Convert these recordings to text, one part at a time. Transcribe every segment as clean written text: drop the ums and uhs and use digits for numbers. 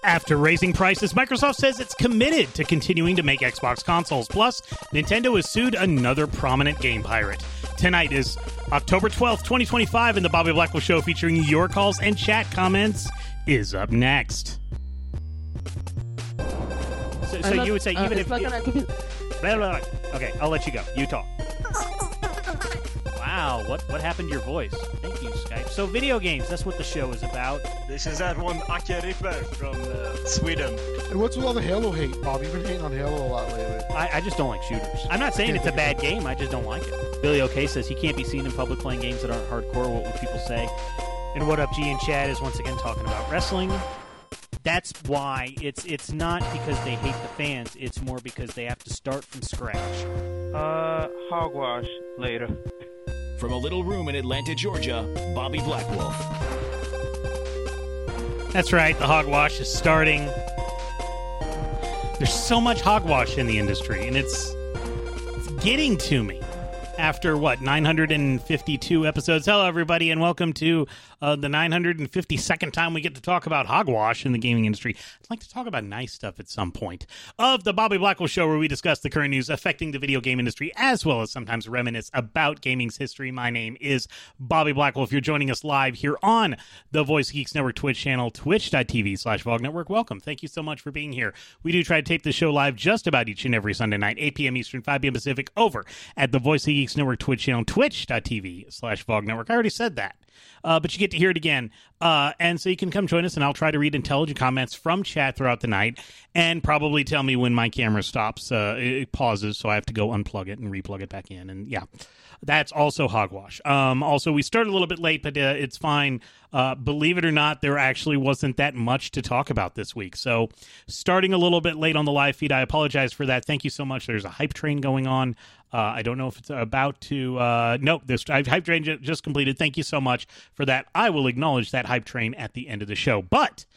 After raising prices, Microsoft says it's committed to continuing to make Xbox consoles. Plus, Nintendo has sued another prominent game pirate. Tonight is October 12th, 2025, and the Bobby Blackwell Show featuring your calls and chat comments is up next. So you would say even if... Okay, I'll let you go. You talk. Wow, what happened to your voice? Thank you, Skype. So video games, that's what the show is about. This is that one Ake Ripper from Sweden. And what's with all the Halo hate, Bob? You've been hating on Halo a lot lately. I just don't like shooters. I'm not saying it's a bad game, I just don't like it. Billy OK says he can't be seen in public playing games that aren't hardcore. What would people say? And What Up G and Chad is once again talking about wrestling. That's why it's not because they hate the fans, it's more because they have to start from scratch. Hogwash later. From a little room in Atlanta, Georgia, Bobby Blackwolf. That's right, the hogwash is starting. There's so much hogwash in the industry, and it's getting to me. After, 952 episodes. Hello, everybody, and welcome to the 952nd time we get to talk about hogwash in the gaming industry. I'd like to talk about nice stuff at some point of the Bobby Blackwell Show, where we discuss the current news affecting the video game industry, as well as sometimes reminisce about gaming's history. My name is Bobby Blackwell. If you're joining us live here on the Voice Geeks Network Twitch channel, twitch.tv/VOG Network, welcome. Thank you so much for being here. We do try to tape the show live just about each and every Sunday night, 8 p.m. Eastern, 5 p.m. Pacific, over at the Voice Geeks Network Twitch channel, twitch.tv/VOG Network. I already said that. But you get to hear it again. And so you can come join us, and I'll try to read intelligent comments from chat throughout the night, and probably tell me when my camera stops, it pauses, so I have to go unplug it and replug it back in. And yeah, that's also hogwash. Also, we started a little bit late, but it's fine. Believe it or not, there actually wasn't that much to talk about this week. So starting a little bit late on the live feed, I apologize for that. Thank you so much. There's a hype train going on. I don't know if it's about to... nope, this hype train just completed. Thank you so much for that. I will acknowledge that hype train at the end of the show. But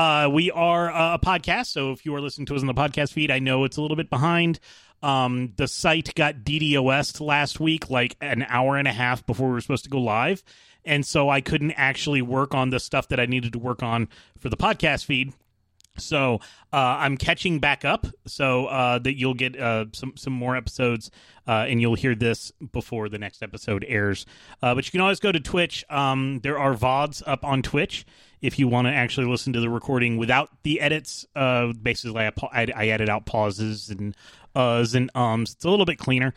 we are a podcast, so if you are listening to us on the podcast feed, I know it's a little bit behind. The site got DDoS'd last week, like an hour and a half before we were supposed to go live. And so I couldn't actually work on the stuff that I needed to work on for the podcast feed. So I'm catching back up so that you'll get some more episodes and you'll hear this before the next episode airs. But you can always go to Twitch. There are VODs up on Twitch if you want to actually listen to the recording without the edits. Basically, I edit out pauses and uhs and ums. It's a little bit cleaner.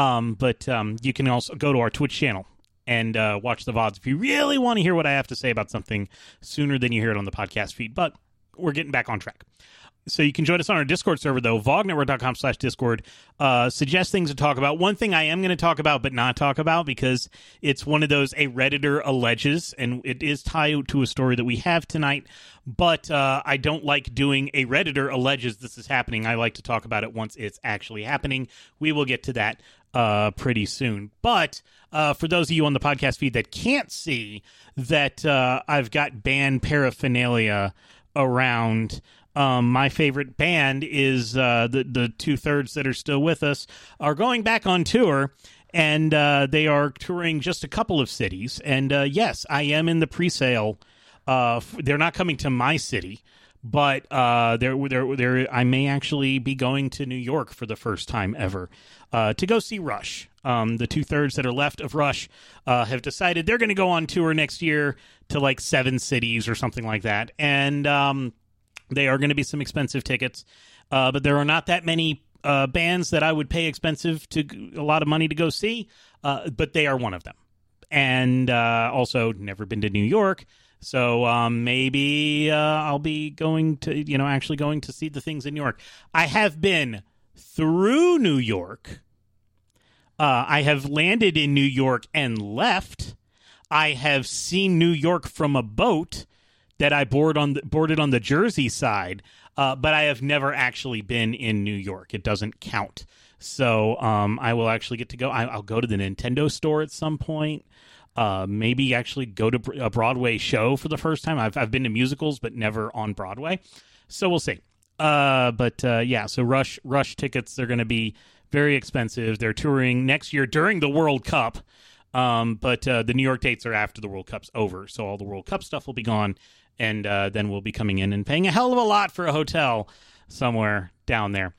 But you can also go to our Twitch channel and watch the VODs if you really want to hear what I have to say about something sooner than you hear it on the podcast feed. But we're getting back on track. So you can join us on our Discord server, though, vognetwork.com/Discord. Suggest things to talk about. One thing I am going to talk about, but not talk about, because it's one of those a Redditor alleges, and it is tied to a story that we have tonight, but I don't like doing a Redditor alleges this is happening. I like to talk about it once it's actually happening. We will get to that pretty soon. But for those of you on the podcast feed that can't see that I've got band paraphernalia around. My favorite band is the two-thirds that are still with us are going back on tour, and they are touring just a couple of cities. And yes, I am in the pre-sale. They're not coming to my city, but I may actually be going to New York for the first time ever to go see Rush. The two-thirds that are left of Rush have decided they're going to go on tour next year to like 7 cities or something like that. And they are going to be some expensive tickets, but there are not that many bands that I would pay a lot of money to go see, but they are one of them. And also never been to New York, so maybe I'll be going to, actually going to see the things in New York. I have been through New York. I have landed in New York and left. I have seen New York from a boat that I boarded on the Jersey side, but I have never actually been in New York. It doesn't count. So I will actually get to go. I'll go to the Nintendo store at some point. Maybe actually go to a Broadway show for the first time. I've been to musicals, but never on Broadway. So we'll see. Yeah, so Rush tickets, they're going to be very expensive. They're touring next year during the World Cup. But the New York dates are after the World Cup's over, so all the World Cup stuff will be gone, and then we'll be coming in and paying a hell of a lot for a hotel somewhere down there.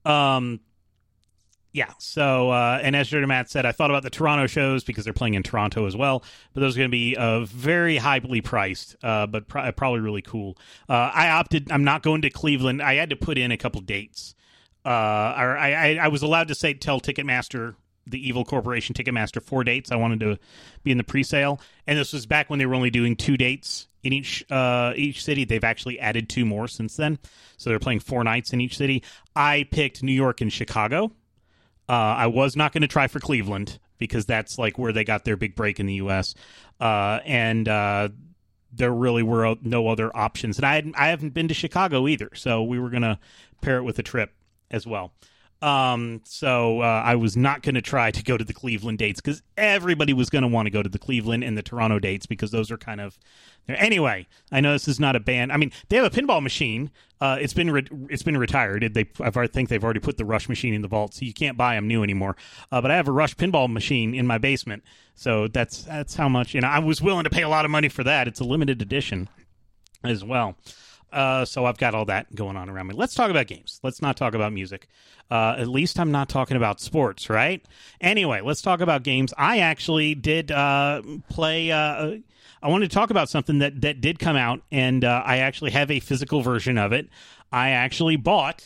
Yeah, so, and as Jordan Matt said, I thought about the Toronto shows because they're playing in Toronto as well, but those are going to be very highly priced, but probably really cool. I'm not going to Cleveland. I had to put in a couple dates. I was allowed to tell Ticketmaster, the evil corporation Ticketmaster, 4 dates. I wanted to be in the pre-sale, and this was back when they were only doing 2 dates in each city. They've actually added 2 more since then, so they're playing 4 nights in each city. I picked New York and Chicago. I was not going to try for Cleveland because that's like where they got their big break in the U.S. And there really were no other options. And I haven't been to Chicago either, so we were going to pair it with a trip as well. So I was not going to try to go to the Cleveland dates because everybody was going to want to go to the Cleveland and the Toronto dates because those are kind of... Anyway, I know this is not a band. I mean, they have a pinball machine. It's been retired. I think they've already put the Rush machine in the vault, so you can't buy them new anymore. But I have a Rush pinball machine in my basement, so that's how much. I was willing to pay a lot of money for that. It's a limited edition as well. So I've got all that going on around me. Let's talk about games. Let's not talk about music. At least I'm not talking about sports, right? Anyway, let's talk about games. I actually did play... I wanted to talk about something that did come out, and I actually have a physical version of it. I actually bought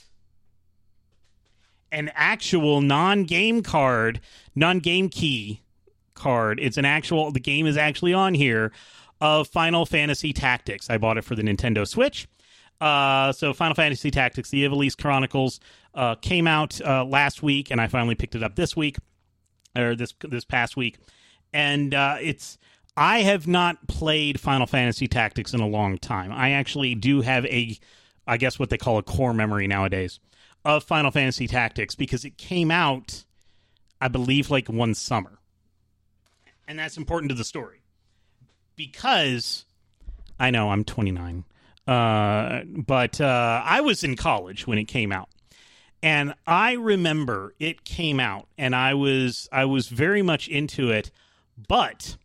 an actual non-game key card. It's an actual... The game is actually on here, of Final Fantasy Tactics. I bought it for the Nintendo Switch. So Final Fantasy Tactics, the Ivalice Chronicles, came out last week, and I finally picked it up this week, or this past week. And I have not played Final Fantasy Tactics in a long time. I actually do have I guess what they call a core memory nowadays of Final Fantasy Tactics because it came out, I believe, like one summer. And that's important to the story. Because, I know, I'm 29. But I was in college when it came out. And I remember it came out, and I was very much into it, but...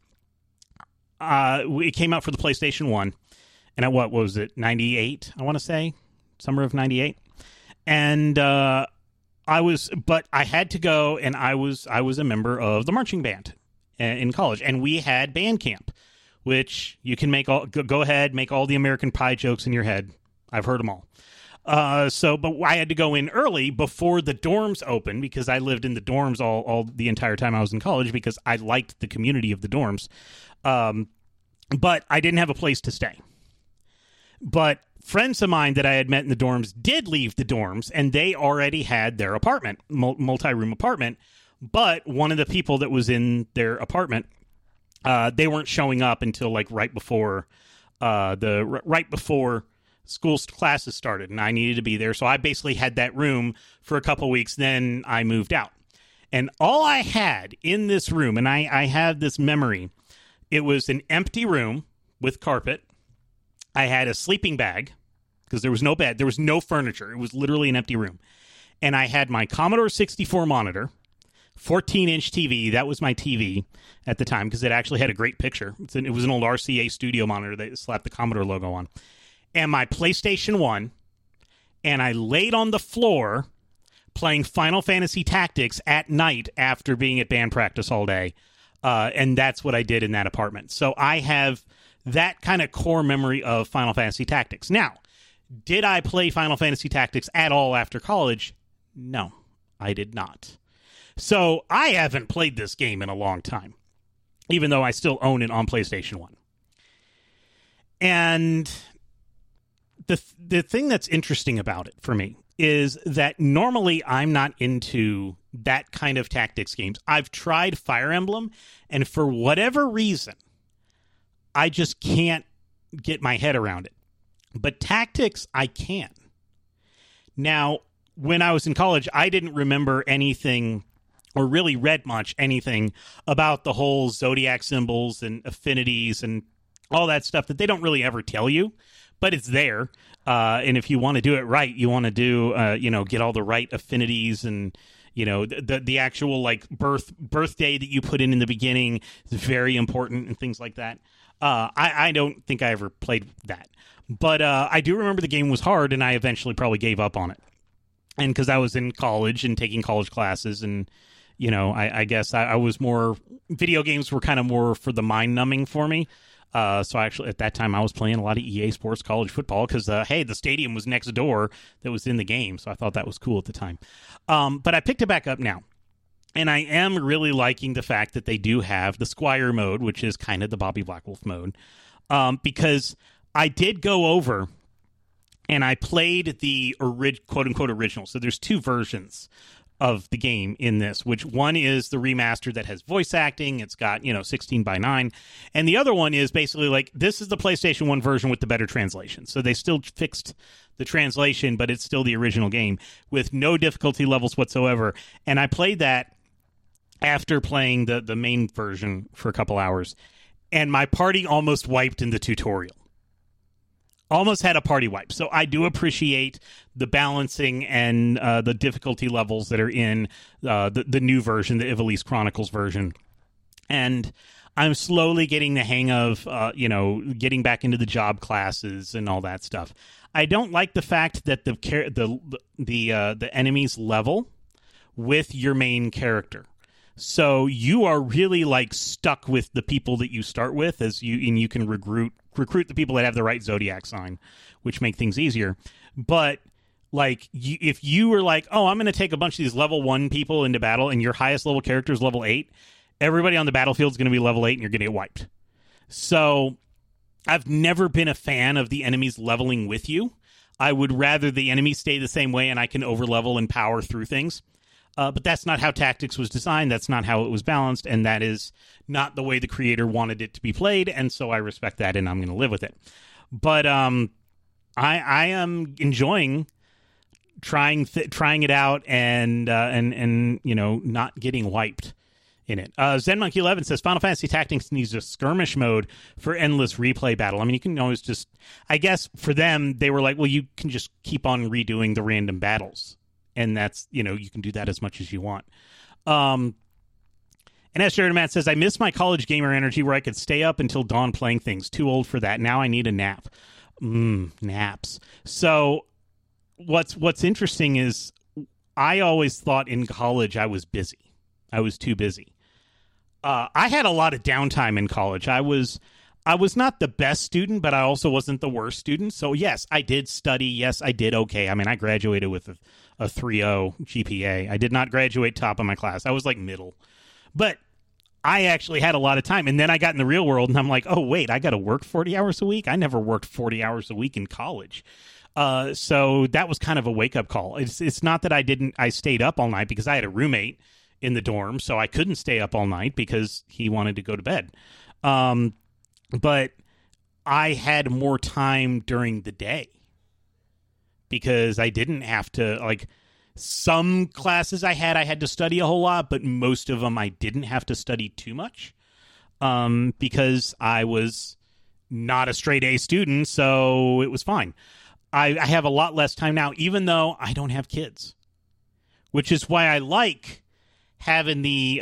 it came out for the PlayStation 1, and what was it, 98, I want to say? Summer of 98. And but I had to go, and I was a member of the marching band in college, and we had band camp, which you can go ahead, make all the American Pie jokes in your head. I've heard them all. But I had to go in early before the dorms opened because I lived in the dorms all the entire time I was in college because I liked the community of the dorms. But I didn't have a place to stay. But friends of mine that I had met in the dorms did leave the dorms, and they already had their apartment, multi-room apartment. But one of the people that was in their apartment, they weren't showing up until like right before school classes started, and I needed to be there. So I basically had that room for a couple weeks. Then I moved out, and all I had in this room, and I have this memory. It was an empty room with carpet. I had a sleeping bag because there was no bed. There was no furniture. It was literally an empty room. And I had my Commodore 64 monitor, 14-inch TV. That was my TV at the time because it actually had a great picture. It was an old RCA Studio monitor that slapped the Commodore logo on. And my PlayStation 1. And I laid on the floor playing Final Fantasy Tactics at night after being at band practice all day. And that's what I did in that apartment. So I have that kind of core memory of Final Fantasy Tactics. Now, did I play Final Fantasy Tactics at all after college? No, I did not. So I haven't played this game in a long time, even though I still own it on PlayStation 1. And the thing that's interesting about it for me is that normally I'm not into that kind of tactics games. I've tried Fire Emblem, and for whatever reason, I just can't get my head around it. But tactics, I can. Now, when I was in college, I didn't remember anything or really read much anything about the whole zodiac symbols and affinities and all that stuff that they don't really ever tell you, but it's there. And if you want to do it right, you want to do, get all the right affinities and, the actual like birthday that you put in the beginning is very important and things like that. I don't think I ever played that. But I do remember the game was hard, and I eventually probably gave up on it. And because I was in college and taking college classes, and, you know, I guess I was more... Video games were kind of more for the mind-numbing for me. So actually, at that time, I was playing a lot of EA Sports College Football because, hey, the stadium was next door that was in the game. So I thought that was cool at the time. But I picked it back up now. And I am really liking the fact that they do have the Squire mode, which is kind of the Bobby Blackwolf mode. Because I did go over and I played the quote-unquote original. So there's two versions of the game in this, which one is the remaster that has voice acting. It's got, 16:9. And the other one is basically like, this is the PlayStation 1 version with the better translation. So they still fixed the translation, but it's still the original game with no difficulty levels whatsoever. And I played that after playing the main version for a couple hours, and my party almost wiped in the tutorial. Almost had a party wipe. So I do appreciate the balancing and the difficulty levels that are in the new version, the Ivalice Chronicles version. And I'm slowly getting the hang of, getting back into the job classes and all that stuff. I don't like the fact that the enemies level with your main character. So you are really like stuck with the people that you start with, and you can recruit the people that have the right zodiac sign, which make things easier. But like, if you were like, oh, I'm going to take a bunch of these level 1 people into battle, and your highest level character is level 8, everybody on the battlefield is going to be level 8, and you're going to get wiped. So I've never been a fan of the enemies leveling with you. I would rather the enemies stay the same way, and I can overlevel and power through things. But that's not how Tactics was designed. That's not how it was balanced. And that is not the way the creator wanted it to be played. And so I respect that, and I'm going to live with it. But I am enjoying trying it out and not getting wiped in it. ZenMonkey 11 says Final Fantasy Tactics needs a skirmish mode for endless replay battle. I mean, you can always just... I guess for them, they were like, well, you can just keep on redoing the random battles. And that's, you can do that as much as you want. And as Sheridan Matt says, I miss my college gamer energy where I could stay up until dawn playing things. Too old for that. Now I need a nap. Naps. So what's interesting is I always thought in college I was busy. I was too busy. I had a lot of downtime in college. I was not the best student, but I also wasn't the worst student. So, yes, I did study. Yes, I did okay. I mean, I graduated with a 3.0 GPA. I did not graduate top of my class. I was like middle. But I actually had a lot of time. And then I got in the real world, and I'm like, oh, wait, I got to work 40 hours a week? I never worked 40 hours a week in college. So that was kind of a wake-up call. It's not that I stayed up all night because I had a roommate in the dorm, so I couldn't stay up all night because he wanted to go to bed. But I had more time during the day because I didn't have to, like, some classes I had to study a whole lot, but most of them I didn't have to study too much because I was not a straight A student, so it was fine. I have a lot less time now, even though I don't have kids, which is why I like having the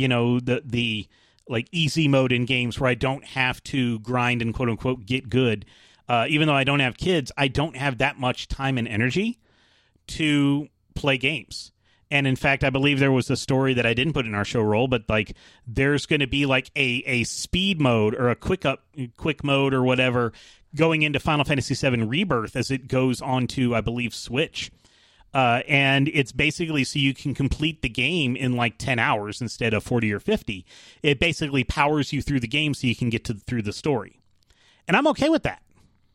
like easy mode in games where I don't have to grind and quote unquote get good. Even though I don't have kids, I don't have that much time and energy to play games. And in fact, I believe there was a story that I didn't put in our show roll, but like there's going to be like a speed mode or a quick mode or whatever going into Final Fantasy VII Rebirth as it goes on to, I believe, Switch. And it's basically so you can complete the game in like 10 hours instead of 40 or 50. It basically powers you through the game so you can get through the story. And I'm okay with that.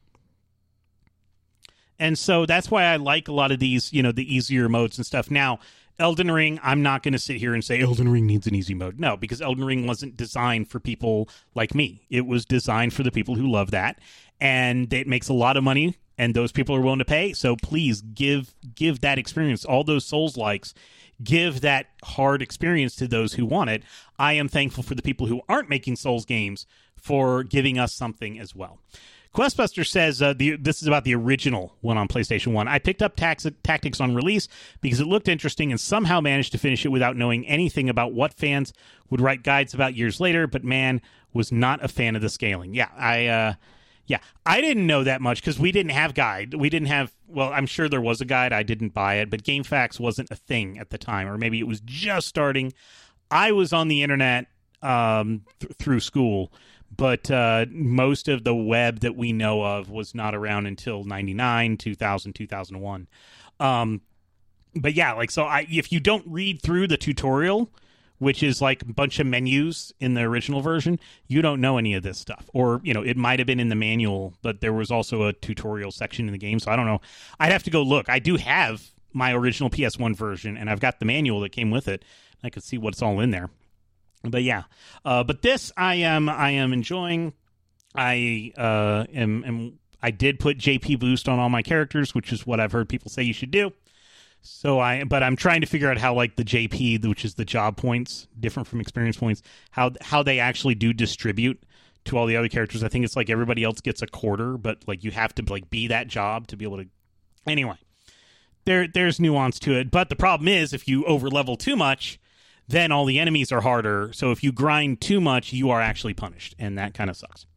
And so that's why I like a lot of these, the easier modes and stuff. Now, Elden Ring, I'm not going to sit here and say Elden Ring needs an easy mode. No, because Elden Ring wasn't designed for people like me. It was designed for the people who love that. And it makes a lot of money. And those people are willing to pay. So please give that experience, all those Souls-likes, give that hard experience to those who want it. I am thankful for the people who aren't making Souls games for giving us something as well. Questbuster says this is about the original one on PlayStation 1. I picked up Tactics on release because it looked interesting and somehow managed to finish it without knowing anything about what fans would write guides about years later, but man, was not a fan of the scaling. Yeah, I didn't know that much because we didn't have guide. We didn't have, well, I'm sure there was a guide. I didn't buy it, but GameFAQs wasn't a thing at the time, or maybe it was just starting. I was on the internet through school, but most of the web that we know of was not around until 99, 2000, 2001. But yeah, like, so if you don't read through the tutorial, which is like a bunch of menus in the original version, you don't know any of this stuff. Or, you know, it might have been in the manual, but there was also a tutorial section in the game, so I don't know. I'd have to go look. I do have my original PS1 version, and I've got the manual that came with it. I could see what's all in there. But yeah, but this I am enjoying. I did put JP boost on all my characters, which is what I've heard people say you should do. But I'm trying to figure out how, like, the JP, which is the job points, different from experience points, how they actually do distribute to all the other characters. I think it's like everybody else gets a quarter, but like you have to like be that job to be able to. Anyway, there's nuance to it, but the problem is if you over level too much, then all the enemies are harder. So if you grind too much, you are actually punished, and that kind of sucks.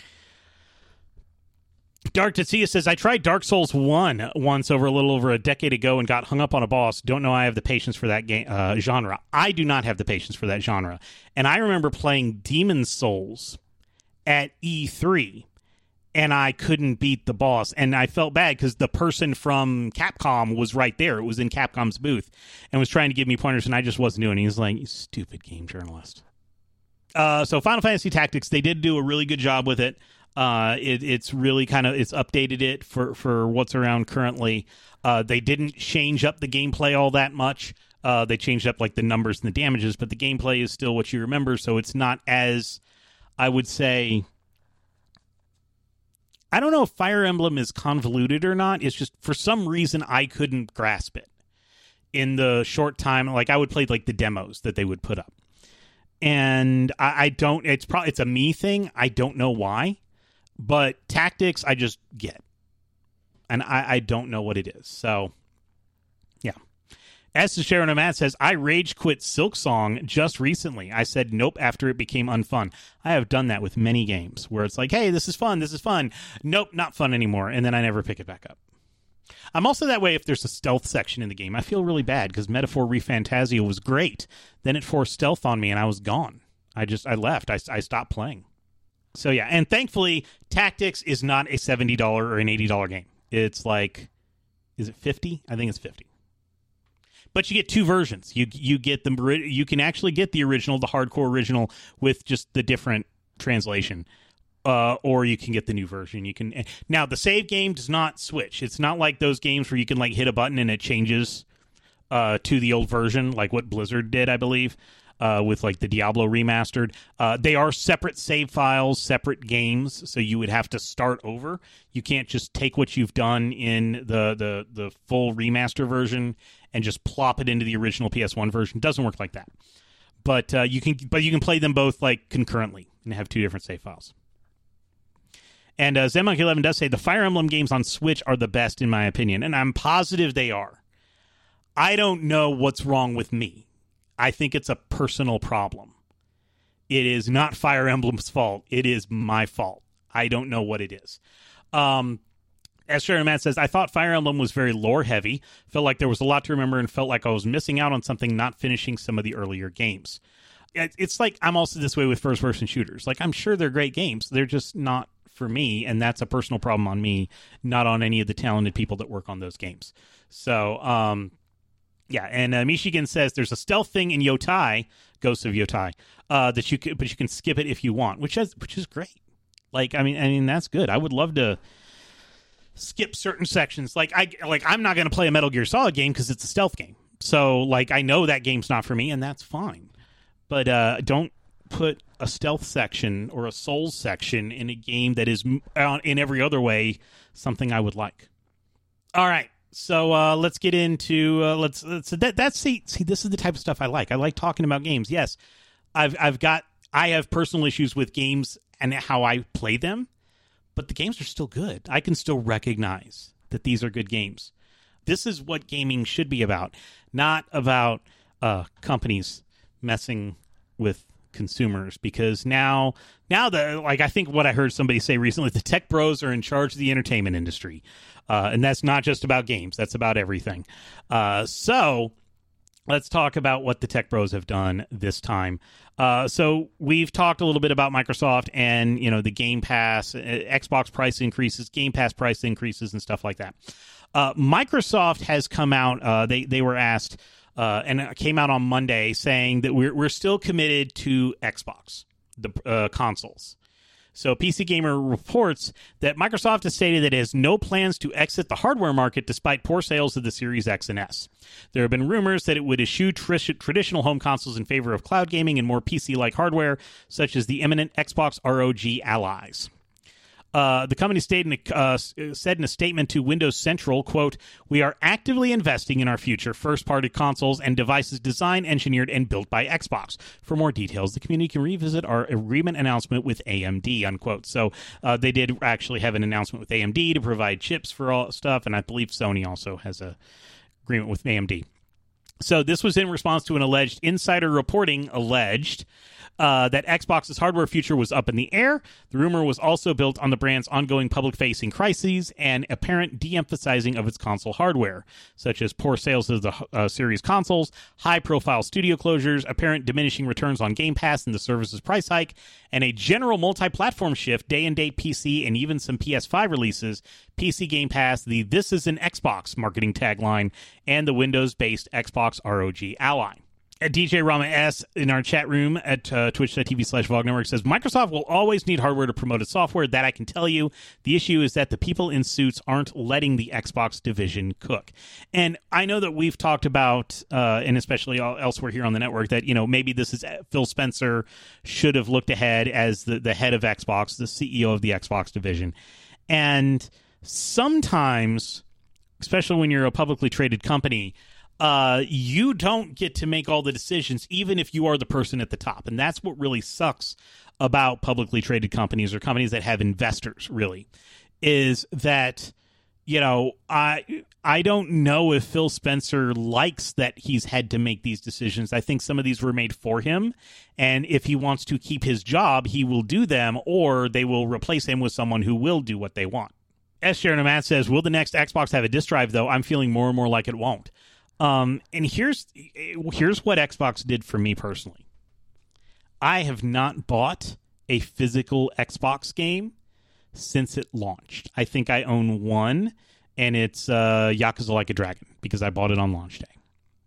Dark Tetsuya says, I tried Dark Souls 1 once a little over a decade ago and got hung up on a boss. Don't know I have the patience for that game genre. I do not have the patience for that genre. And I remember playing Demon's Souls at E3, and I couldn't beat the boss. And I felt bad because the person from Capcom was right there. It was in Capcom's booth and was trying to give me pointers, and I just wasn't doing it. He was like, you stupid game journalist. So Final Fantasy Tactics, they did do a really good job with it. It's really it's updated it for what's around currently. They didn't change up the gameplay all that much. They changed up like the numbers and the damages, but the gameplay is still what you remember. So it's not as, I would say, I don't know if Fire Emblem is convoluted or not. It's just for some reason I couldn't grasp it in the short time. Like I would play like the demos that they would put up, and I don't. It's a me thing. I don't know why. But Tactics, I just get. And I don't know what it is. So, yeah. As to Sharon O'Matt says, I rage quit Silksong just recently. I said nope after it became unfun. I have done that with many games where it's like, hey, this is fun. Nope, not fun anymore. And then I never pick it back up. I'm also that way if there's a stealth section in the game. I feel really bad because Metaphor ReFantazio was great. Then it forced stealth on me and I was gone. I left. I stopped playing. So yeah, and thankfully, Tactics is not a $70 or an $80 game. It's like, is it $50? I think it's $50. But you get two versions. You get you can actually get the original, the hardcore original, with just the different translation, or you can get the new version. Now the save game does not switch. It's not like those games where you can like hit a button and it changes to the old version, like what Blizzard did, I believe. With like the Diablo remastered. They are separate save files, separate games, so you would have to start over. You can't just take what you've done in the full remaster version and just plop it into the original PS1 version. It doesn't work like that. But you can play them both like concurrently and have two different save files. And ZenMonkey11 does say the Fire Emblem games on Switch are the best in my opinion, and I'm positive they are. I don't know what's wrong with me. I think it's a personal problem. It is not Fire Emblem's fault. It is my fault. I don't know what it is. As Sharon Matt says, I thought Fire Emblem was very lore heavy. Felt like there was a lot to remember and felt like I was missing out on something, not finishing some of the earlier games. It's like I'm also this way with first-person shooters. Like, I'm sure they're great games. They're just not for me, and that's a personal problem on me, not on any of the talented people that work on those games. So, yeah, and Michigan says there's a stealth thing in Yotai, Ghosts of Yotai, but you can skip it if you want, which is great. Like, I mean that's good. I would love to skip certain sections. I'm not going to play a Metal Gear Solid game because it's a stealth game. So like I know that game's not for me, and that's fine. But don't put a stealth section or a Souls section in a game that is in every other way something I would like. All right. So let's get into let's see this is the type of stuff I like. I like talking about games. Yes, I have personal issues with games and how I play them, but the games are still good. I can still recognize that these are good games. This is what gaming should be about, not about companies messing with consumers, because now I think what I heard somebody say recently, the tech bros are in charge of the entertainment industry, and that's not just about games, that's about everything. So let's talk about what the tech bros have done this time. So we've talked a little bit about Microsoft and the Game Pass, Xbox price increases, Game Pass price increases, and stuff like that. Microsoft has come out, they were asked, and it came out on Monday saying that we're still committed to Xbox, the consoles. So PC Gamer reports that Microsoft has stated that it has no plans to exit the hardware market despite poor sales of the Series X and S. There have been rumors that it would eschew traditional home consoles in favor of cloud gaming and more PC-like hardware, such as the imminent Xbox ROG Allies. The company said in a statement to Windows Central, quote, "We are actively investing in our future first-party consoles and devices designed, engineered, and built by Xbox. For more details, the community can revisit our agreement announcement with AMD," unquote. So they did actually have an announcement with AMD to provide chips for all stuff, and I believe Sony also has a agreement with AMD. So this was in response to an alleged insider reporting that Xbox's hardware future was up in the air. The rumor was also built on the brand's ongoing public-facing crises and apparent de-emphasizing of its console hardware, such as poor sales of the series consoles, high-profile studio closures, apparent diminishing returns on Game Pass and the service's price hike, and a general multi-platform shift, day-and-date PC, and even some PS5 releases, PC Game Pass, the "This is an Xbox" marketing tagline, and the Windows-based Xbox ROG Ally. DJ Rama S in our chat room at twitch.tv/VogNetwork says, Microsoft will always need hardware to promote its software. That I can tell you. The issue is that the people in suits aren't letting the Xbox division cook. And I know that we've talked about, and especially elsewhere here on the network, that, maybe this is Phil Spencer should have looked ahead as the head of Xbox, the CEO of the Xbox division. And sometimes, especially when you're a publicly traded company, you don't get to make all the decisions, even if you are the person at the top. And that's what really sucks about publicly traded companies or companies that have investors, really, is that, I don't know if Phil Spencer likes that he's had to make these decisions. I think some of these were made for him. And if he wants to keep his job, he will do them, or they will replace him with someone who will do what they want. S. Sharon Matt says, will the next Xbox have a disk drive, though? I'm feeling more and more like it won't. And here's what Xbox did for me personally. I have not bought a physical Xbox game since it launched. I think I own one, and it's Yakuza Like a Dragon, because I bought it on launch day.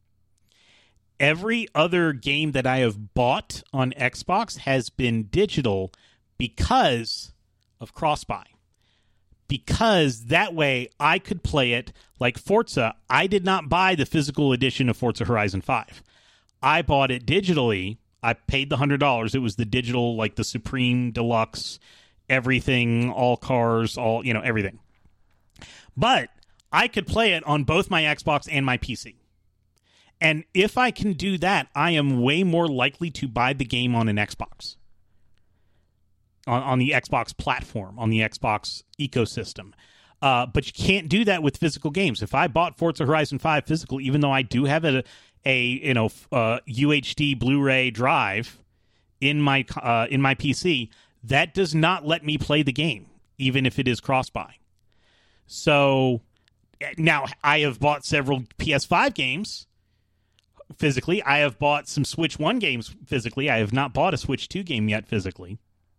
Every other game that I have bought on Xbox has been digital because of cross-buy. Because that way I could play it like Forza. I did not buy the physical edition of Forza Horizon 5. I bought it digitally. I paid the $100. It was the digital, like the Supreme Deluxe, everything, all cars, all, everything. But I could play it on both my Xbox and my PC. And if I can do that, I am way more likely to buy the game on an Xbox. On the Xbox platform, on the Xbox ecosystem. But you can't do that with physical games. If I bought Forza Horizon 5 physical, even though I do have a UHD Blu-ray drive in my PC, that does not let me play the game, even if it is cross-buy. So now I have bought several PS5 games physically. I have bought some Switch 1 games physically. I have not bought a Switch 2 game yet physically.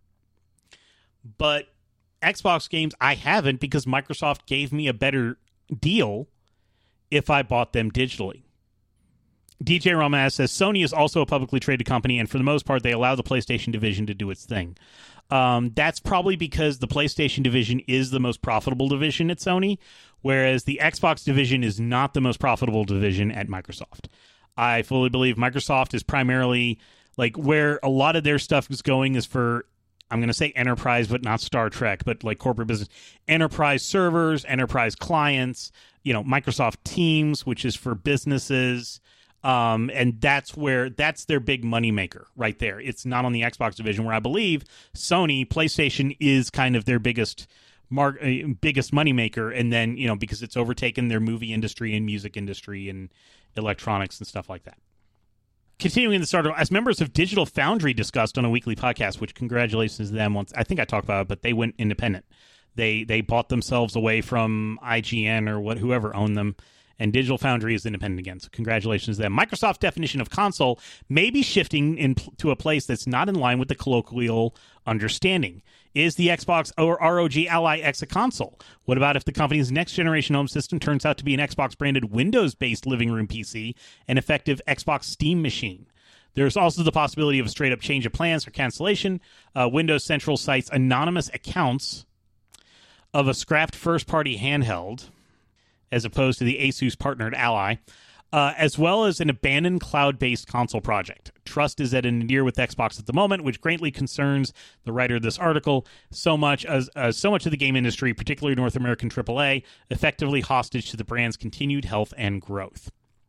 But Xbox games, I haven't, because Microsoft gave me a better deal if I bought them digitally. DJ Ramas says, Sony is also a publicly traded company, and for the most part, they allow the PlayStation division to do its thing. That's probably because the PlayStation division is the most profitable division at Sony, whereas the Xbox division is not the most profitable division at Microsoft. I fully believe Microsoft is primarily, like, where a lot of their stuff is going is for, I'm going to say enterprise, but not Star Trek, but like corporate business, enterprise servers, enterprise clients, Microsoft Teams, which is for businesses. And that's their big moneymaker right there. It's not on the Xbox division, where I believe Sony, PlayStation is kind of their biggest biggest moneymaker, and then, because it's overtaken their movie industry and music industry and electronics and stuff like that. Continuing this article, as members of Digital Foundry discussed on a weekly podcast, which congratulations to them. I think I talked about it, but they went independent. They bought themselves away from IGN or whoever owned them, and Digital Foundry is independent again. So congratulations to them. Microsoft's definition of console may be shifting to a place that's not in line with the colloquial understanding. Is the Xbox or ROG Ally X a console? What about if the company's next-generation home system turns out to be an Xbox-branded Windows-based living room PC, an effective Xbox Steam machine? There's also the possibility of a straight-up change of plans or cancellation. Windows Central cites anonymous accounts of a scrapped first-party handheld, as opposed to the Asus partnered Ally, as well as an abandoned cloud-based console project. Trust is at a nadir with Xbox at the moment, which greatly concerns the writer of this article. So much of the game industry, particularly North American AAA, effectively hostage to the brand's continued health and growth.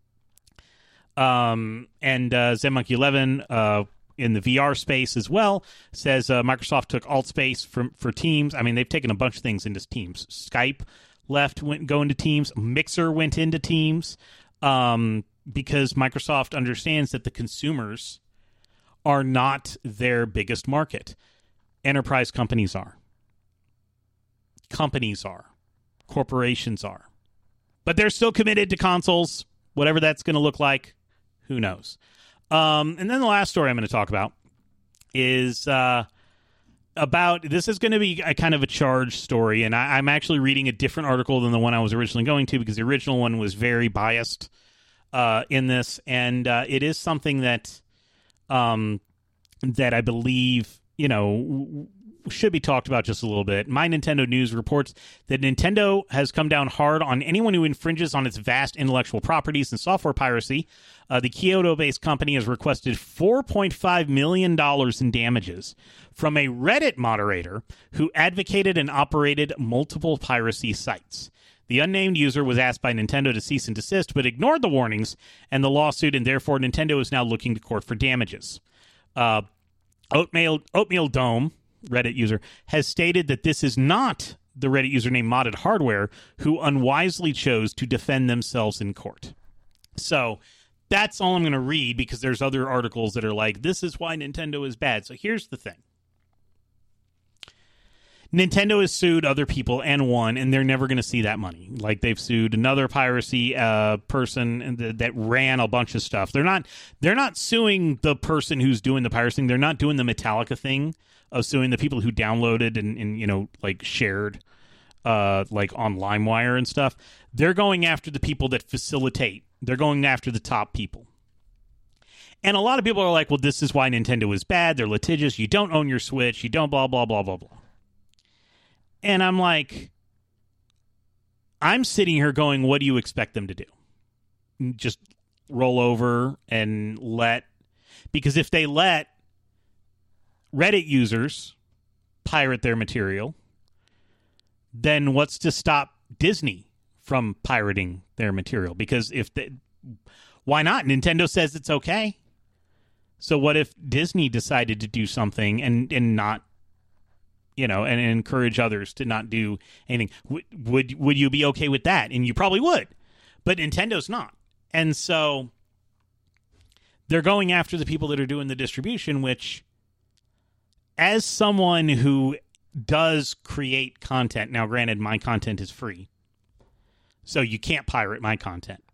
And ZenMonkey11 in the VR space as well says Microsoft took AltSpace for Teams. I mean, they've taken a bunch of things into Teams. Skype went into Teams. Mixer went into Teams. Because Microsoft understands that the consumers are not their biggest market. Enterprise companies are. Companies are. Corporations are. But they're still committed to consoles, whatever that's going to look like. Who knows? And then the last story I'm going to talk about is about, this is going to be a kind of a charged story, and I'm actually reading a different article than the one I was originally going to, because the original one was very biased in this, and it is something that that I believe, should be talked about just a little bit. My Nintendo News reports that Nintendo has come down hard on anyone who infringes on its vast intellectual properties and software piracy. The Kyoto-based company has requested $4.5 million in damages from a Reddit moderator who advocated and operated multiple piracy sites. The unnamed user was asked by Nintendo to cease and desist, but ignored the warnings and the lawsuit, and therefore Nintendo is now looking to court for damages. Oatmeal Dome, Reddit user, has stated that this is not the Reddit username Modded Hardware, who unwisely chose to defend themselves in court. So that's all I'm going to read, because there's other articles that are like, this is why Nintendo is bad. So here's the thing. Nintendo has sued other people and won, and they're never going to see that money. Like, they've sued another piracy person that ran a bunch of stuff. They're not suing the person who's doing the piracy. They're not doing the Metallica thing of suing the people who downloaded and shared like on LimeWire and stuff. They're going after the people that facilitate. They're going after the top people. And a lot of people are like, well, this is why Nintendo is bad. They're litigious. You don't own your Switch. You don't blah, blah, blah, blah, blah. And I'm like, I'm sitting here going, what do you expect them to do? Just roll over and because if they let Reddit users pirate their material, then what's to stop Disney from pirating their material? Because why not? Nintendo says it's okay. So what if Disney decided to do something and not, and encourage others to not do anything? Would you be okay with that? And you probably would, but Nintendo's not. And so they're going after the people that are doing the distribution, which, as someone who does create content, now granted, my content is free, so you can't pirate my content.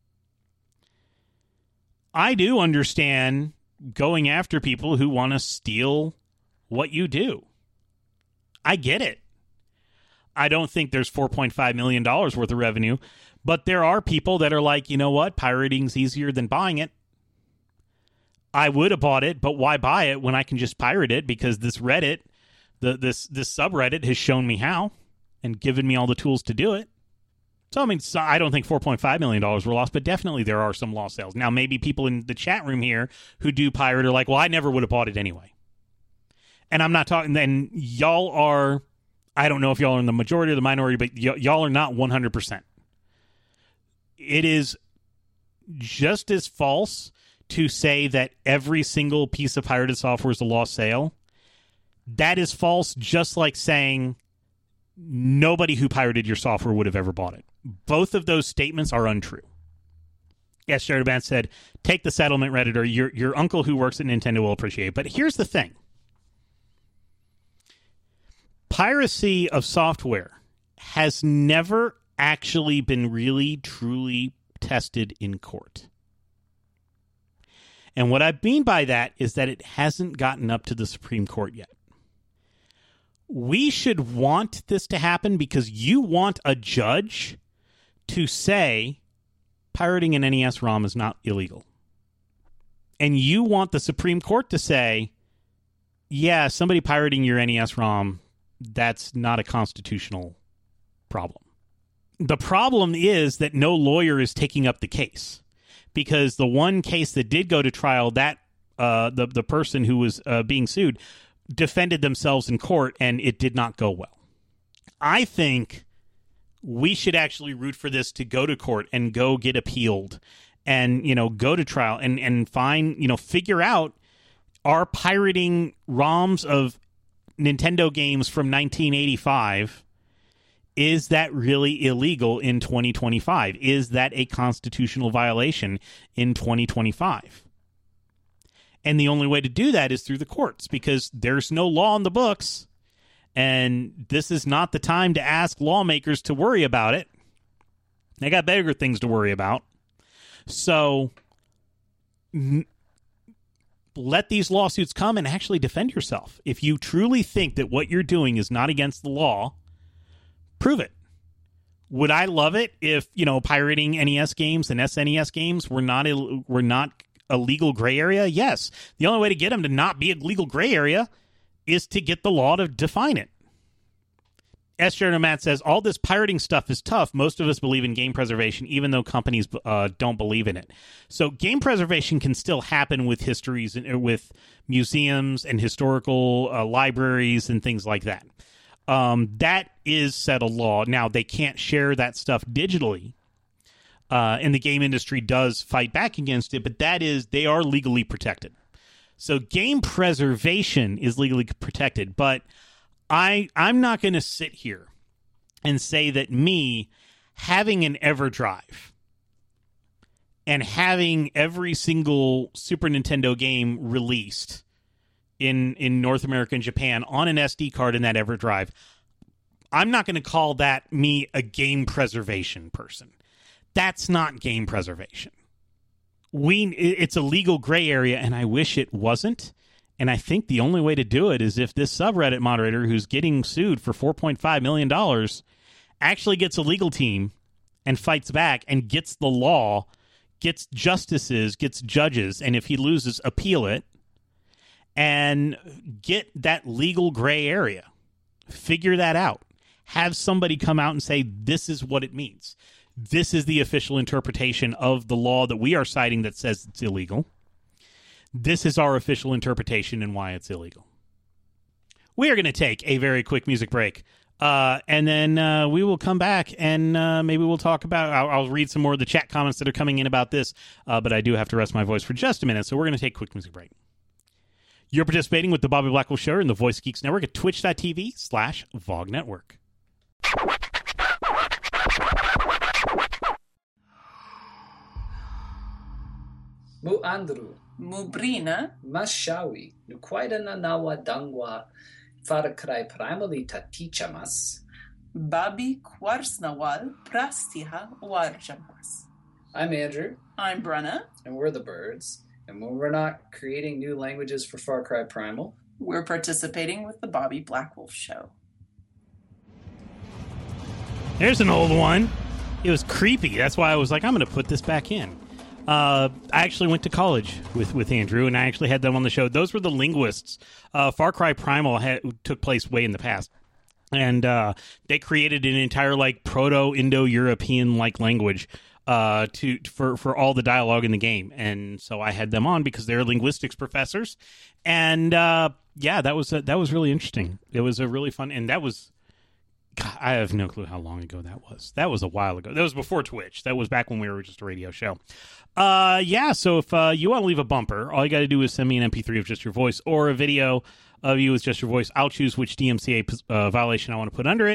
I do understand going after people who want to steal what you do. I get it. I don't think there's $4.5 million worth of revenue, but there are people that are like, you know what? Pirating's easier than buying it. I would have bought it, but why buy it when I can just pirate it? Because this Reddit, this subreddit has shown me how and given me all the tools to do it. So, I don't think $4.5 million were lost, but definitely there are some lost sales. Now, maybe people in the chat room here who do pirate are like, well, I never would have bought it anyway. And I'm not talking, then y'all are, I don't know if y'all are in the majority or the minority, but y'all are not 100%. It is just as false to say that every single piece of pirated software is a lost sale. That is false, just like saying nobody who pirated your software would have ever bought it. Both of those statements are untrue. Yes, Sheridan said, take the settlement, Redditor. Your uncle who works at Nintendo will appreciate it. But here's the thing. Piracy of software has never actually been really, truly tested in court. And what I mean by that is that it hasn't gotten up to the Supreme Court yet. We should want this to happen because you want a judge to say pirating an NES ROM is not illegal. And you want the Supreme Court to say, yeah, somebody pirating your NES ROM, that's not a constitutional problem. The problem is that no lawyer is taking up the case. Because the one case that did go to trial, that the person who was being sued defended themselves in court, and it did not go well. I think we should actually root for this to go to court and go get appealed and, go to trial and find, figure out, are pirating ROMs of Nintendo games from 1985, is that really illegal in 2025? Is that a constitutional violation in 2025? And the only way to do that is through the courts, because there's no law on the books, and this is not the time to ask lawmakers to worry about it. They got bigger things to worry about. So let these lawsuits come and actually defend yourself. If you truly think that what you're doing is not against the law, prove it. Would I love it if, pirating NES games and SNES games were not a legal gray area? Yes. The only way to get them to not be a legal gray area is to get the law to define it. S. Jordan Matt says, all this pirating stuff is tough. Most of us believe in game preservation, even though companies don't believe in it. So game preservation can still happen with histories, with museums and historical libraries and things like that. That is settled law. Now, they can't share that stuff digitally, and the game industry does fight back against it, but they are legally protected. So game preservation is legally protected, but I'm not going to sit here and say that me having an EverDrive and having every single Super Nintendo game released in North America and Japan on an SD card in that EverDrive, I'm not going to call that me a game preservation person. That's not game preservation. It's a legal gray area, and I wish it wasn't. And I think the only way to do it is if this subreddit moderator who's getting sued for $4.5 million actually gets a legal team and fights back and gets the law, gets justices, gets judges, and if he loses, appeal it, and get that legal gray area. Figure that out. Have somebody come out and say, this is what it means. This is the official interpretation of the law that we are citing that says it's illegal. This is our official interpretation and why it's illegal. We are going to take a very quick music break. And then we will come back and maybe we'll talk about... I'll read some more of the chat comments that are coming in about this. But I do have to rest my voice for just a minute. So we're going to take a quick music break. You're participating with the Bobby Blackwell Show and the Voice Geeks Network at twitch.tv/VOG Network. Mu Andrew. Mubrina. Mashawi. Nuquaida na nawa dangwa. Far cry primarily tatichamas. Babi Kwarsnawal Prastiha Warjamas. I'm Andrew. I'm Brenna. And we're the Birds. And when we're not creating new languages for Far Cry Primal, we're participating with the Bobby Blackwolf Show. There's an old one. It was creepy. That's why I was like, I'm going to put this back in. I actually went to college with Andrew, and I actually had them on the show. Those were the linguists. Far Cry Primal took place way in the past. And they created an entire Proto-Indo-European language for all the dialogue in the game. And so I had them on because they're linguistics professors. And that was really interesting. It was a really fun, and that was, God, I have no clue how long ago that was. That was a while ago. That was before Twitch. That was back when we were just a radio show. So if you want to leave a bumper, all you got to do is send me an MP3 of just your voice or a video of you with just your voice. I'll choose which DMCA violation I want to put under it.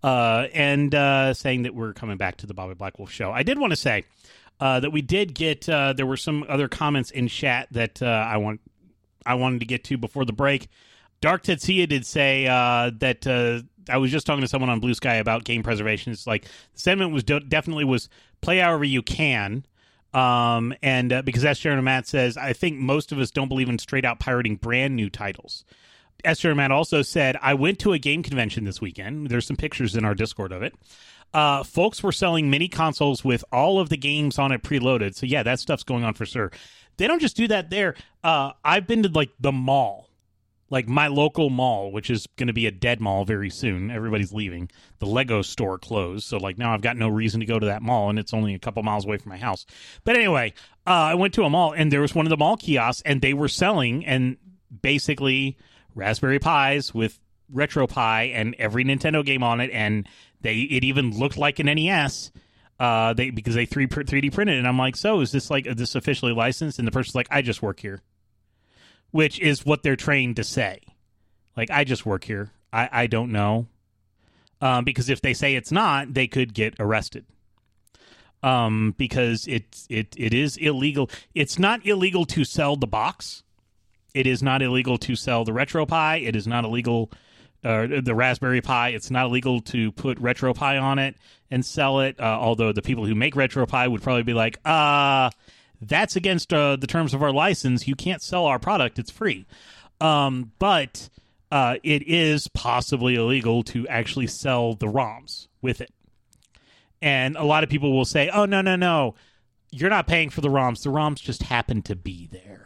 and saying that we're coming back to the Bobby Black Wolf Show. I did want to say that we did get there were some other comments in chat that I wanted to get to before the break. Dark Tetsuya did say that I was just talking to someone on Blue Sky about game preservation. It's like the sentiment was definitely was play however you can. And because Esther and Matt says, I think most of us don't believe in straight out pirating brand new titles. Esther and Matt also said, I went to a game convention this weekend. There's some pictures in our Discord of it. Folks were selling mini consoles with all of the games on it preloaded. So yeah, that stuff's going on for sure. They don't just do that there. I've been to like the mall, like my local mall, which is going to be a dead mall very soon. Everybody's leaving. The Lego store closed. So like now I've got no reason to go to that mall, and it's only a couple miles away from my house. But anyway, I went to a mall, and there was one of the mall kiosks, and they were selling and basically Raspberry Pis with RetroPie and every Nintendo game on it, and it even looked like an NES. Because they 3D printed it, and I'm like, so is this officially licensed? And the person's like, I just work here, which is what they're trained to say. Like, I just work here. I don't know, because if they say it's not, they could get arrested. Because it is illegal. It's not illegal to sell the box. It is not illegal to sell the RetroPie. It is not illegal. The Raspberry Pi, it's not illegal to put RetroPie on it and sell it, although the people who make RetroPie would probably be like, that's against the terms of our license. You can't sell our product. It's free. But it is possibly illegal to actually sell the ROMs with it. And a lot of people will say, oh, no. You're not paying for the ROMs. The ROMs just happen to be there.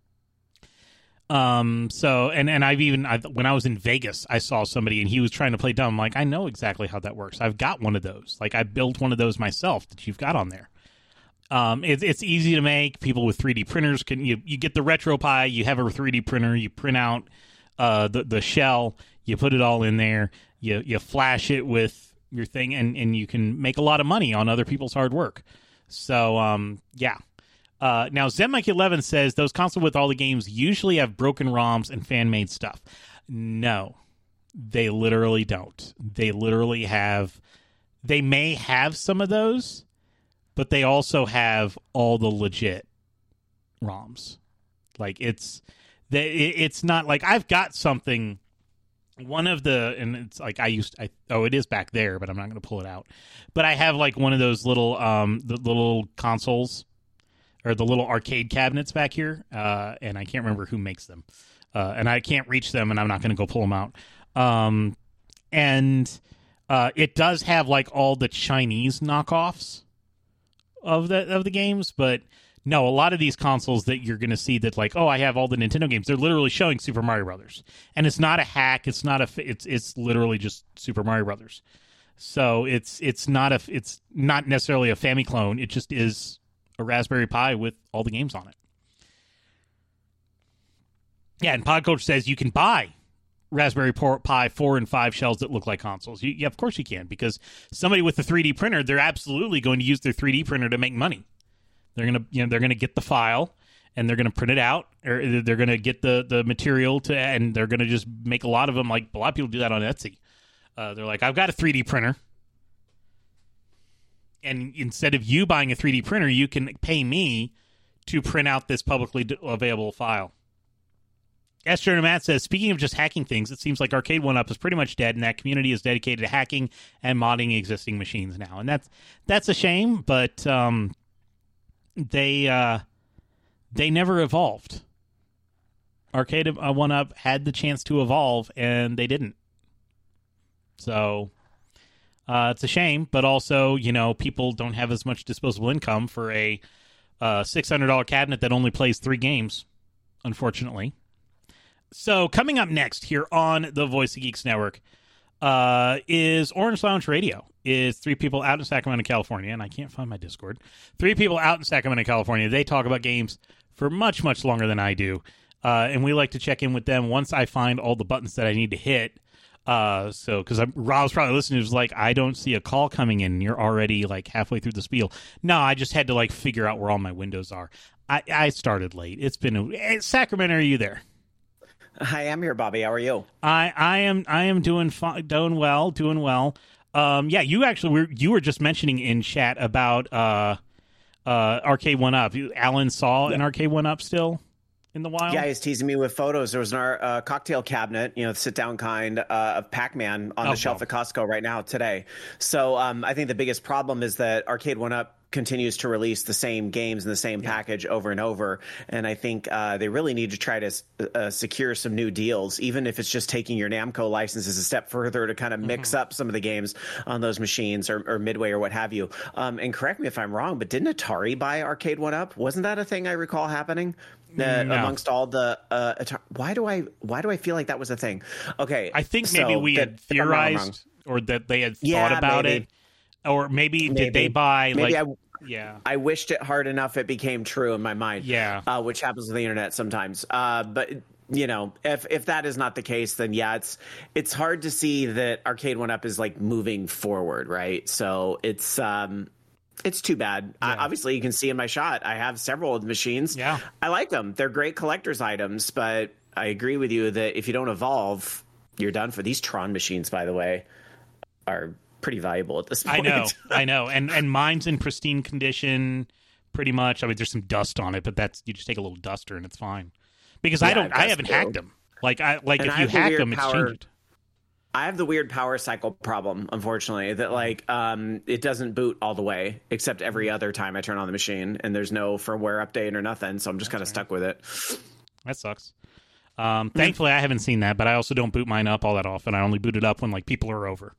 So, and I've when I was in Vegas, I saw somebody and he was trying to play dumb. I'm like, I know exactly how that works. I've got one of those. Like, I built one of those myself that you've got on there. It's easy to make. People with 3D printers you get the RetroPie, you have a 3D printer, you print out, the shell, you put it all in there, you flash it with your thing, and you can make a lot of money on other people's hard work. So, yeah. Now, ZenMike11 says those consoles with all the games usually have broken ROMs and fan-made stuff. No, they literally don't. They literally have... They may have some of those, but they also have all the legit ROMs. Like, it's not like... I've got something... One of the... And it's like it is back there, but I'm not going to pull it out. But I have, like, one of those little... the little consoles... or the little arcade cabinets back here, and I can't remember who makes them. And I can't reach them, and I'm not going to go pull them out. And it does have, like, all the Chinese knockoffs of the games, but no, a lot of these consoles that you're going to see that, like, oh, I have all the Nintendo games, they're literally showing Super Mario Brothers. And it's not a hack, it's it's literally just Super Mario Brothers. So it's not necessarily a Famiclone, it just is a Raspberry Pi with all the games on it. Yeah, and Podcoach says you can buy Raspberry Pi 4 and 5 shells that look like consoles. Yeah, of course you can, because somebody with a 3D printer, they're absolutely going to use their 3D printer to make money. They're gonna get the file and they're gonna print it out, or they're gonna get the material and they're gonna just make a lot of them. Like a lot of people do that on Etsy. They're like, I've got a 3D printer. And instead of you buying a 3D printer, you can pay me to print out this publicly available file. Esther and Matt says, speaking of just hacking things, it seems like Arcade 1-Up is pretty much dead, and that community is dedicated to hacking and modding existing machines now. And that's a shame, but they never evolved. Arcade 1-Up had the chance to evolve, and they didn't. So... it's a shame, but also, people don't have as much disposable income for a $600 cabinet that only plays 3 games, unfortunately. So coming up next here on the Voice of Geeks Network is Orange Lounge Radio. Is 3 people out in Sacramento, California, and I can't find my Discord. 3 people out in Sacramento, California. They talk about games for much, much longer than I do, and we like to check in with them once I find all the buttons that I need to hit. Because Rob's probably listening, was like, I don't see a call coming in, and you're already like halfway through the spiel. No, I just had to like figure out where all my windows are. I started late. It's been Sacramento. Are you there? Hi, I'm here, Bobby. How are you? I am doing well. Yeah, you were just mentioning in chat about Arcade 1-Up. Alan saw an Arcade 1-Up still in the wild? Yeah, he's teasing me with photos. There was an cocktail cabinet, the sit-down kind of Pac-Man on the shelf at Costco right now today. So I think the biggest problem is that Arcade 1-Up continues to release the same games in the same package over and over. And I think they really need to try to secure some new deals, even if it's just taking your Namco licenses a step further to kind of mix up some of the games on those machines or Midway or what have you. And correct me if I'm wrong, but didn't Atari buy Arcade 1-Up? Wasn't that a thing I recall happening? Amongst all the why do I feel like that was a thing? Okay, I think maybe we had theorized or that they had thought about it, or maybe did they buy? I wished it hard enough it became true in my mind. Yeah, which happens with the internet sometimes. But if that is not the case, then it's hard to see that Arcade 1-Up is like moving forward, right? So it's too bad. Obviously, you can see in my shot, I have several of the machines. Yeah. I like them. They're great collector's items, but I agree with you that if you don't evolve, you're done for. These Tron machines, by the way, are pretty valuable at this point. I know. And mine's in pristine condition, pretty much. I mean, there's some dust on it, but you just take a little duster and it's fine. Because I haven't hacked them. If you hack them, it's changed. I have the weird power cycle problem, unfortunately, that it doesn't boot all the way, except every other time I turn on the machine, and there's no firmware update or nothing, so I'm just kind of stuck with it. That sucks. Thankfully, I haven't seen that, but I also don't boot mine up all that often. I only boot it up when people are over.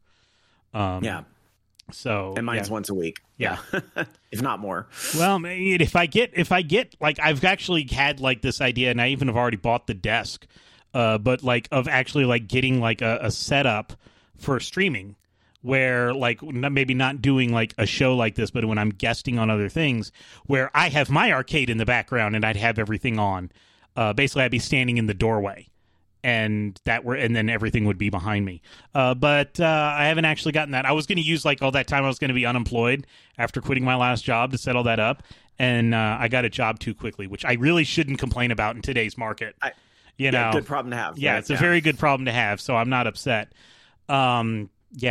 So and mine's once a week. Yeah. If not more. Well, if I get I've actually had this idea, and I even have already bought the desk. But of actually getting a setup for streaming where maybe not doing a show like this, but when I'm guesting on other things where I have my arcade in the background and I'd have everything on. Basically, I'd be standing in the doorway and then everything would be behind me. But I haven't actually gotten that. I was going to use all that time I was going to be unemployed after quitting my last job to set all that up, and I got a job too quickly, which I really shouldn't complain about in today's market. Good problem to have. Yeah, it's a very good problem to have, so I'm not upset. And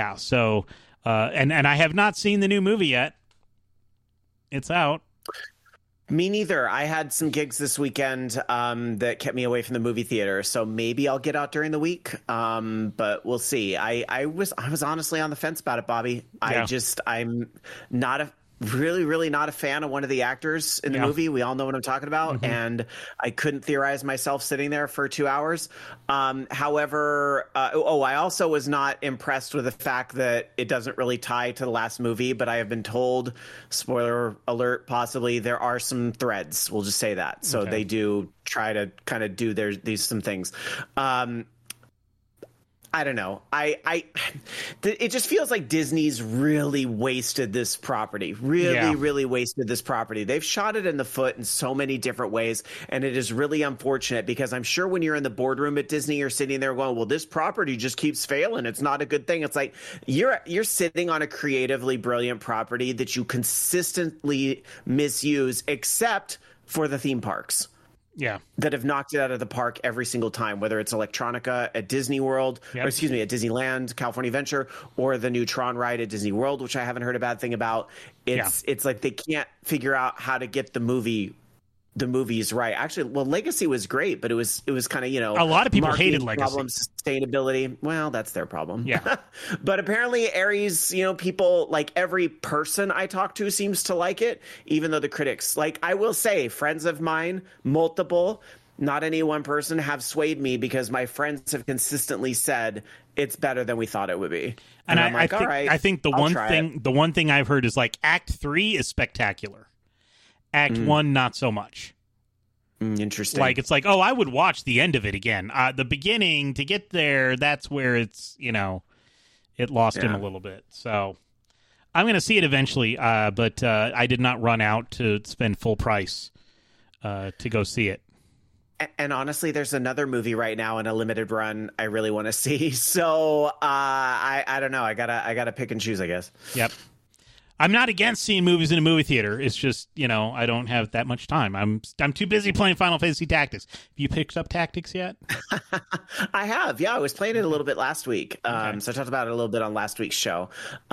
I have not seen the new movie yet. It's out. Me neither. I had some gigs this weekend that kept me away from the movie theater, so maybe I'll get out during the week. But we'll see. I was honestly on the fence about it, Bobby. Yeah. I'm not really not a fan of one of the actors in the movie. We all know what I'm talking about. And I couldn't theorize myself sitting there for 2 hours. However, I also was not impressed with the fact that it doesn't really tie to the last movie, but I have been told, spoiler alert, possibly there are some threads. We'll just say that. So they do try to kind of do these some things. I don't know. It just feels like Disney's really wasted this property. Really wasted this property. They've shot it in the foot in so many different ways, and it is really unfortunate because I'm sure when you're in the boardroom at Disney, you're sitting there going, "Well, this property just keeps failing. It's not a good thing." It's like you're sitting on a creatively brilliant property that you consistently misuse, except for the theme parks. Yeah, that have knocked it out of the park every single time, whether it's Electronica at Disney World, or at Disneyland, California Adventure, or the new Tron ride at Disney World, which I haven't heard a bad thing about. It's like they can't figure out how to get the movies right. Actually, well, Legacy was great, but it was kind of, a lot of people hated Legacy. Problems, sustainability. Well, that's their problem. Yeah. But apparently Ares, people, every person I talk to seems to like it, even though the critics, I will say, friends of mine, multiple, not any one person, have swayed me because my friends have consistently said it's better than we thought it would be. And I'm like, all right, I think the one thing I've heard is Act 3 is spectacular. Act 1, not so much. Interesting. It's I would watch the end of it again. The beginning, to get there, that's where it's, it lost him a little bit. So I'm going to see it eventually, but I did not run out to spend full price to go see it. And honestly, there's another movie right now in a limited run I really want to see. So I don't know. I gotta pick and choose, I guess. Yep. I'm not against seeing movies in a movie theater. It's just, I don't have that much time. I'm too busy playing Final Fantasy Tactics. Have you picked up Tactics yet? I have. Yeah, I was playing it a little bit last week. So I talked about it a little bit on last week's show.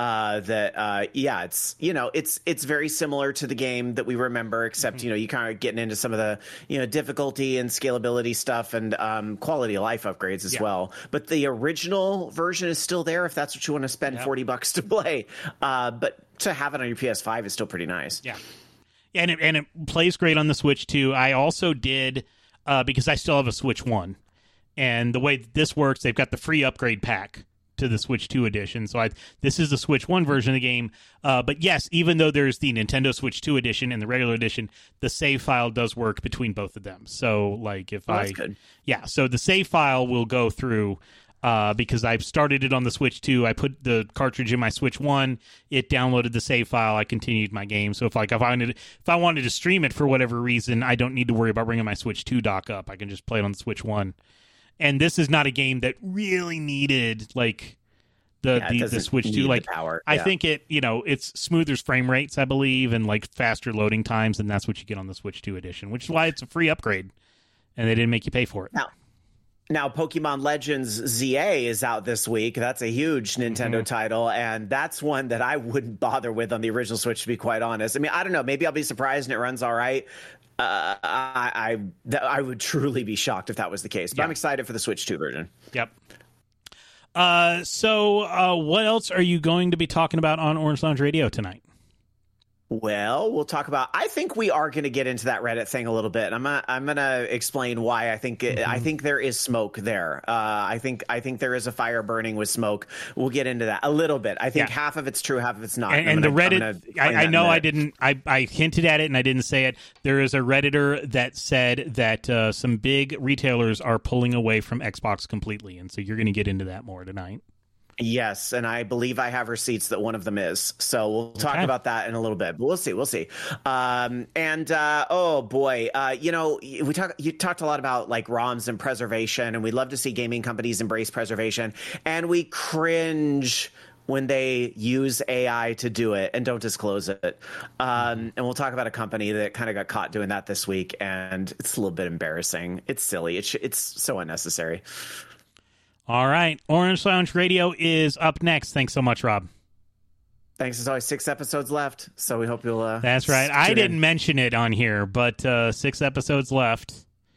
It's very similar to the game that we remember, except you kind of getting into some of the difficulty and scalability stuff and quality of life upgrades as well. But the original version is still there if that's what you want to spend $40 to play. But to have it on your PS5 is still pretty nice. Yeah. And it plays great on the Switch too. I also did because I still have a Switch 1. And the way this works, they've got the free upgrade pack to the Switch 2 edition. So this is the Switch 1 version of the game. But yes, even though there's the Nintendo Switch 2 edition and the regular edition, the save file does work between both of them. So like that's good. Yeah, so the save file will go through because I've started it on the Switch 2. I put the cartridge in my Switch 1. It downloaded the save file. I continued my game. So if I wanted to stream it for whatever reason, I don't need to worry about bringing my Switch 2 dock up. I can just play it on the Switch 1. And this is not a game that really needed like the Switch 2. Like power. I think it's smoother frame rates, I believe, and like faster loading times, and that's what you get on the Switch 2 edition, which is why it's a free upgrade, and they didn't make you pay for it. Now, Pokemon Legends ZA is out this week. That's a huge Nintendo title, and that's one that I wouldn't bother with on the original Switch, to be quite honest. I mean, I don't know. Maybe I'll be surprised and it runs all right. I would truly be shocked if that was the case. But I'm excited for the Switch 2 version. Yep. So what else are you going to be talking about on Orange Lounge Radio tonight? Well, we'll talk about. I think we are going to get into that Reddit thing a little bit. I'm gonna explain why I think I think there is smoke there. I think there is a fire burning with smoke. We'll get into that a little bit. I think half of it's true, half of it's not. And the Reddit, I know I didn't. I hinted at it and I didn't say it. There is a Redditor that said that some big retailers are pulling away from Xbox completely, and so you're going to get into that more tonight. Yes, and I believe I have receipts that one of them is. So we'll talk about that in a little bit. But we'll see. Oh boy, you talked a lot about like ROMs and preservation, and we'd love to see gaming companies embrace preservation, and we cringe when they use AI to do it and don't disclose it. And we'll talk about a company that kind of got caught doing that this week, and it's a little bit embarrassing. It's silly. It's so unnecessary. All right. Orange Lounge Radio is up next. Thanks so much, Rob. Thanks. There's always 6 episodes left, so we hope you'll... That's right. I didn't mention it on here, but 6 episodes left.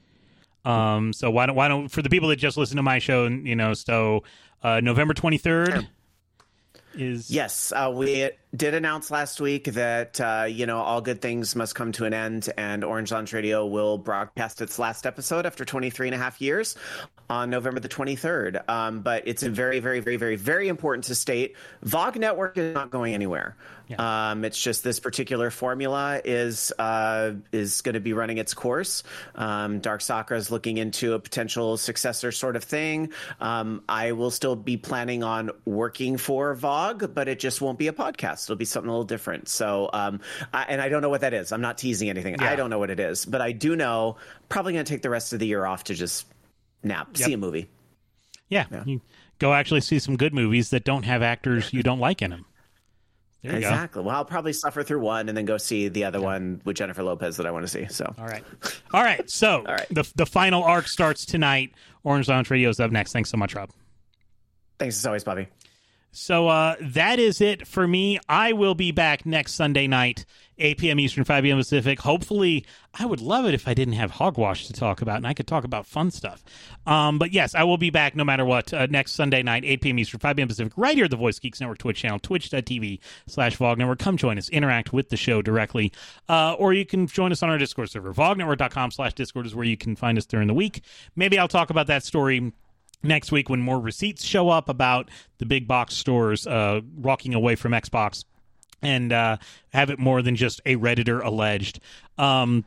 So why don't for the people that just listen to my show, November 23rd is... Yes, we did announce last week that, all good things must come to an end, and Orange Lounge Radio will broadcast its last episode after 23 and a half years on November the 23rd. But it's very, very, very, very, very important to state, VOG Network is not going anywhere. Yeah. It's just this particular formula is going to be running its course. Dark Sakura is looking into a potential successor sort of thing. I will still be planning on working for VOG, but it just won't be a podcast. It'll be something a little different. So, and I don't know what that is. I'm not teasing anything. Yeah. I don't know what it is, but I do know probably going to take the rest of the year off to just nap, see a movie. Yeah. You go actually see some good movies that don't have actors you don't like in them. There you exactly. go. Well, I'll probably suffer through one and then go see the other one with Jennifer Lopez that I want to see. So, all right. So, the final arc starts tonight. Orange Lounge Radio is up next. Thanks so much, Rob. Thanks as always, Bobby. So that is it for me. I will be back next Sunday night, 8 p.m. Eastern, 5 p.m. Pacific. Hopefully, I would love it if I didn't have Hogwash to talk about, and I could talk about fun stuff. But yes, I will be back no matter what next Sunday night, 8 p.m. Eastern, 5 p.m. Pacific, right here at the Voice Geeks Network Twitch channel, twitch.tv/VOG Network. Come join us, interact with the show directly, or you can join us on our Discord server. VOGnetwork.com/Discord is where you can find us during the week. Maybe I'll talk about that story next week when more receipts show up about the big box stores walking away from Xbox, and have it more than just a Redditor alleged. But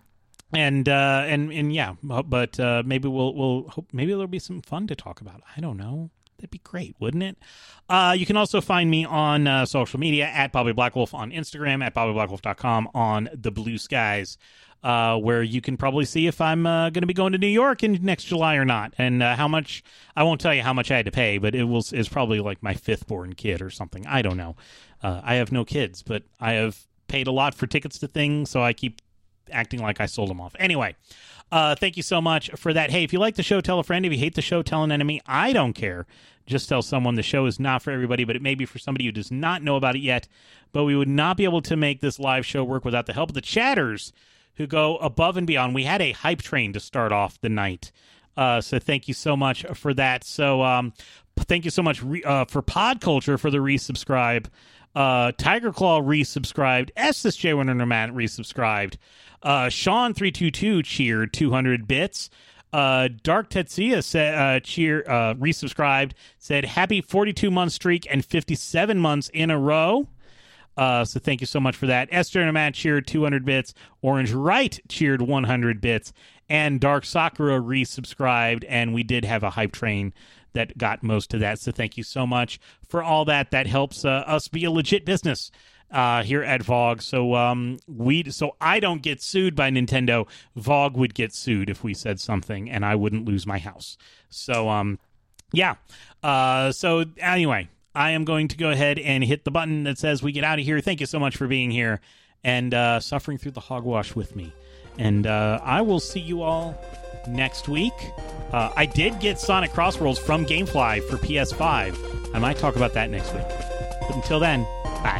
maybe maybe there'll be some fun to talk about. I don't know. That'd be great, wouldn't it? You can also find me on social media at Bobby Blackwolf on Instagram, at BobbyBlackwolf.com on the Blue Skies. where you can probably see if I'm going to be going to New York in next July or not, and how much. I won't tell you how much I had to pay, but it's probably like my 5th born kid or something. I don't know. I have no kids, but I have paid a lot for tickets to things, so I keep acting like I sold them off. Anyway, thank you so much for that. Hey, if you like the show, tell a friend. If you hate the show, tell an enemy. I don't care. Just tell someone the show is not for everybody, but it may be for somebody who does not know about it yet. But we would not be able to make this live show work without the help of the chatters who go above and beyond. We had a hype train to start off the night. So thank you so much for that. So thank you so much for Pod Culture for the resubscribe. Tiger Claw resubscribed. SSJ Winter Matt resubscribed. Sean322 cheered 200 bits. Dark Tetsuya said resubscribed, said happy 42-month streak and 57 months in a row. So thank you so much for that. Esther Matt cheered 200 bits. Orange Wright cheered 100 bits. And Dark Sakura resubscribed, and we did have a hype train that got most of that. So thank you so much for all that. That helps us be a legit business here at VOG. So I don't get sued by Nintendo. VOG would get sued if we said something, and I wouldn't lose my house. So yeah. So anyway, I am going to go ahead and hit the button that says we get out of here. Thank you so much for being here and suffering through the hogwash with me. And I will see you all next week. I did get Sonic Crossworlds from Gamefly for PS5. I might talk about that next week. But until then, bye.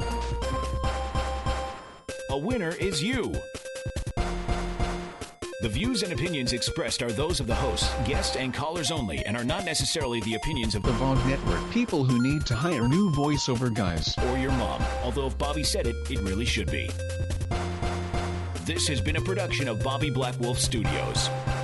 A winner is you. The views and opinions expressed are those of the hosts, guests, and callers only, and are not necessarily the opinions of the VOG Network. People who need to hire new voiceover guys. Or your mom. Although if Bobby said it, it really should be. This has been a production of Bobby Black Wolf Studios.